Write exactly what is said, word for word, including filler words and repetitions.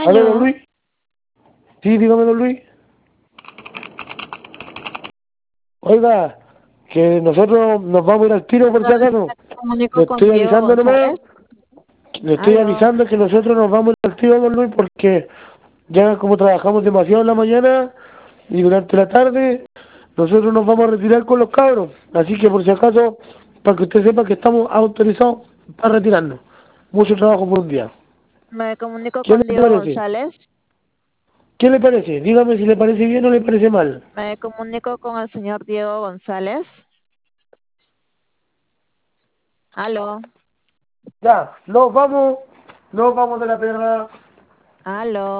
Aló, don extraño. Luis. Sí, dígame, don Luis. Oiga, que nosotros nos vamos a ir al tiro por si acaso. Me comunico Le con estoy Diego avisando nomás. González. Le estoy Aló. avisando que nosotros nos vamos a ir al tiro, don Luis, porque ya como trabajamos demasiado en la mañana y durante la tarde, nosotros nos vamos a retirar con los cabros. Así que por si acaso, para que usted sepa que estamos autorizados para retirarnos. Mucho trabajo por un día. Me comunico ¿Qué con le Diego parece? González. ¿Qué le parece? Dígame si le parece bien o le parece mal. Me comunico con el señor Diego González. Aló. Ya, nos vamos, nos vamos de la perra. Aló.